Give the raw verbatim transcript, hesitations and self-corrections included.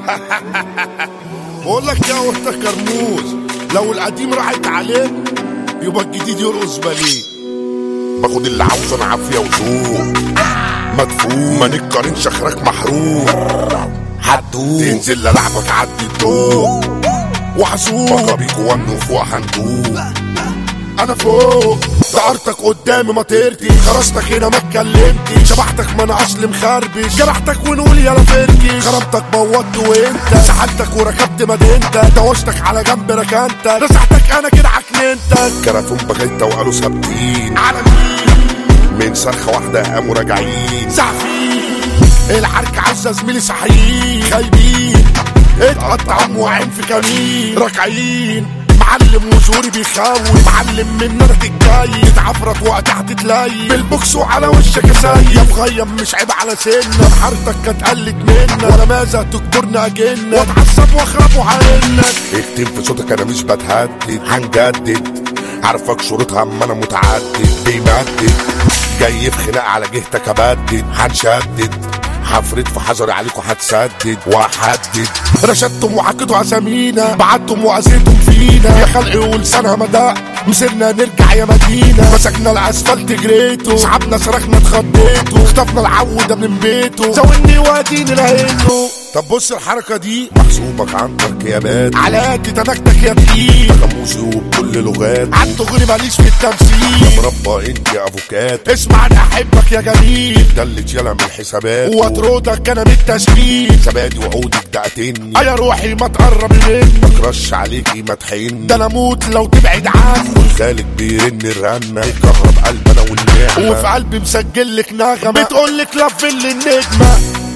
بقول لك يا وقت كرموز، لو القديم راحت عليه يبقى الجديد يرقص باليه. باخد اللي عاوزه انا عافيه وذوق مدفون، ما نتقارنش اخرك محروق هتدوق، تنزل للعبك عدي الضوء وحسوق بقى بيك وانه فوق هندوق. انا فوق دقرتك قدامي ما طيرتي، خرجتك هنا ما اتكلمتي، شبحتك ما انا اصل مخربش، جرحتك ونقول يلا فركش، خربتك بوظت وانت سحلتك وركبت مدينتك، دوشتك على جنب ركنتك، رزعتك انا كده عكننتك. كراتون بغيت وقالوا ثابتين على مين من صرخه واحده قاموا راجعين زعفين، العرك عزة زميلي صحيين خايبين، اتقطع موعين في كمين راكعين، معلم وزوري بيخاوي، معلم من نرد الجاي، اتعفرت وقت هتتلاقي بالبوكس وعلى وشك ساي، يا مغيم مش عيب على سنة، حارتك كانت قلت منا ولا ماذا تكبرنا اجنة، واتعصب واخرب وعينك. اكتم في صوتك انا مش بتهدد هنجدد، عارفك شروطها اما انا متعدد بيمدد، جاي في خناق على جهتك ابدد هنشدد، هفرد في حذري عليكم هتسدد وهحدد. رشدتم وحكيتوا اسامينا، بعتم واذيتم فينا، يا خلقي ولسانها مدق مسيرنا نرجع يا مدينة، مسكنا الاسفلت جريته، سحبنا صرخنا اتخضيته، خطفنا العودة من بيته، زودني واديني لقيته. طب بص الحركة دي محسوبك عن تركيبات، علاقتي تنكتك يا تقيل، ناموسي وبكل لغات، عنده غيري ماليش في التمثيل، مربى انت يا افوكات، اسمع انا احبك يا جميل، دلت يلا من الحسابات، واطردك انا من التشكيل، زبادي وعودك دقتني، يا روحي ما تقرب مني، مكرش عليكي ما تحن، ده انا اموت لو تبعد عني، والخالق بيرن الرنة يكهرب قلب انا والنعمة، وفي قلبي مسجل لك نغمة بتقول لك لف اللي النجمة.